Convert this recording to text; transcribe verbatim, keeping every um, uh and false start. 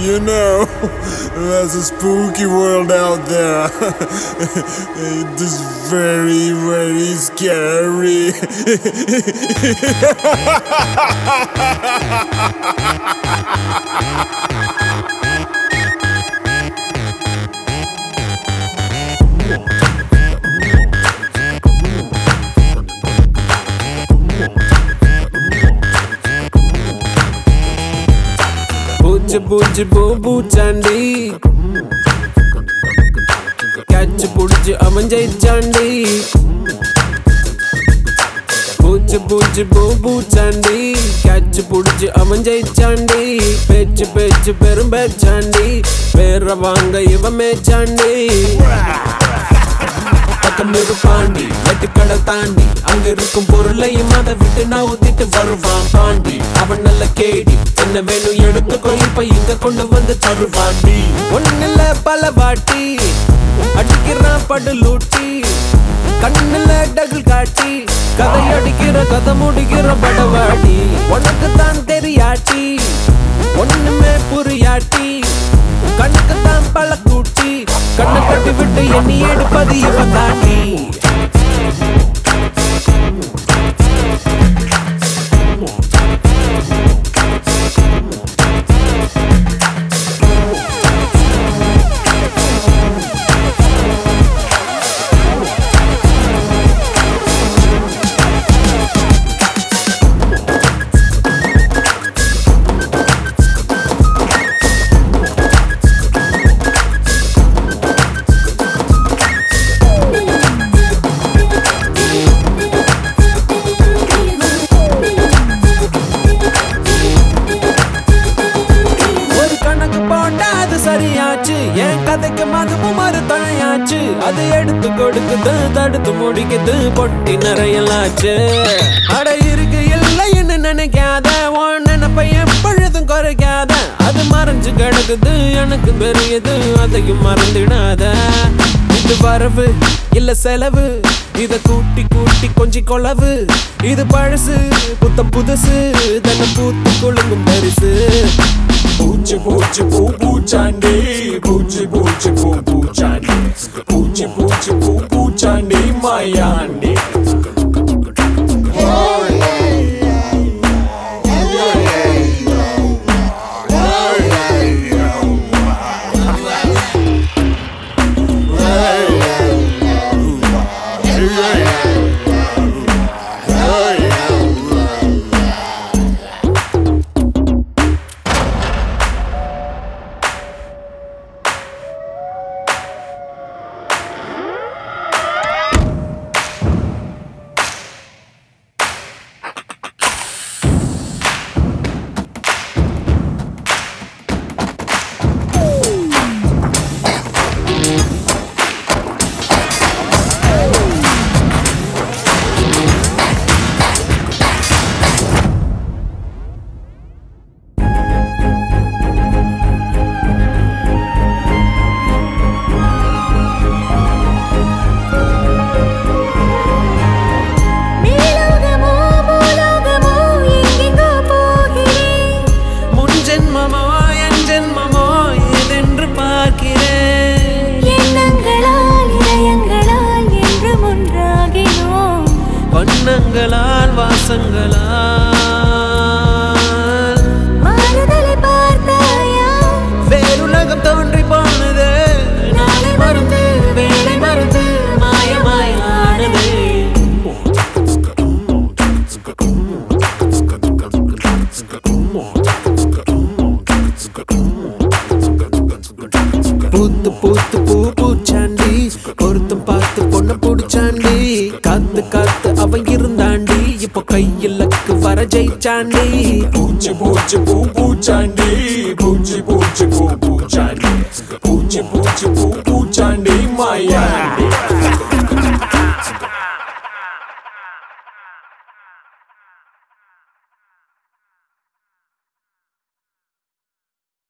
you know, there's a spooky world out there. It is very, very scary. பூச்சி பூச்சி பூ பூச்சாண்டி catch புடிச்சு அவன் ஜெயிச்சாண்டி பூச்சி பூச்சி பூ பூச்சாண்டி கேட்ச் புடிச்சு அவன் ஜெயிச்சாண்டி பேச்சு பேச்சு பெரும் பேச்சாண்டி பேர வாங்க இவன் மேச்சாண்டி பக்கமிரு பாண்டி வெட்டுக்கடை தாண்டி அங்க இருக்கும் பொருளையும் அதை விட்டு நான் ஊத்திட்டு வருவான் பாண்டி அவன் நல்ல கேடி என்ன வேணும் எடுத்துக்கோ இப்ப இங்க கொண்டு வந்து தருவாண்டி ஒண்ணுல பல வாட்டி அடிக்கிறான் படு லூட்டி கண்ணுல டகுல் காட்டி கதை அடிக்கிற கதை முடிக்கிற படவாடி உனக்கு தான் தெரியாட்டி ஒண்ணுமே புரியாட்டி கண்ணுக்கு தான் பல கூட்டி கண்ணை கட்டி விட்டு எண்ணி எடுப்பது இவன் தாண்டி சரியாச்சு என் கதைக்கு மதுவும் மறு தழையாச்சு அது எடுத்து கொடுக்குது தடுத்து முடிக்குது பொட்டி நிறையலாச்சு அட இருக்கு இல்லைன்னு நினைக்காத உன் நினைப்ப எப்பொழுதும் குறைக்காத அது மறைஞ்சு கிடக்குது எனக்கு பெரியது அதையும் மறந்துடாத இது வரவு இல்ல செலவு இத கூட்டி கூட்டி கொஞ்சி கொளவு இது பழசு புத்தம் புதுசு தன்னை பூத்து குழுங்கும் பரிசு பூச்சி பூச்சி பூ பூச்சாண்டி பூச்சி பூச்சி பூ பூச்சாண்டி பூச்சி பூச்சி பூ பூச்சாண்டி மாயாண்டி வண்ணங்களால் வாசங்களால் மாறுதலை பார்த்தாயா வேறுலகம் தோன்றி போனது நாளை மறந்து வேலை மறந்து மாயமாயானது பூத்து பூத்து பூ பூச்சாண்டி பொருத்தம் பார்த்து பொண்ண புடிச்சாண்டி காத்து காத்து அவன் இருந்தாண்டி இப்போ கையிலக்கு வர ஜெயிச்சாண்டி பூச்சி பூச்சி பூ பூச்சாண்டி பூச்சி பூச்சி பூ பூச்சாண்டி பூச்சி பூச்சி பூ பூச்சாண்டி மாயா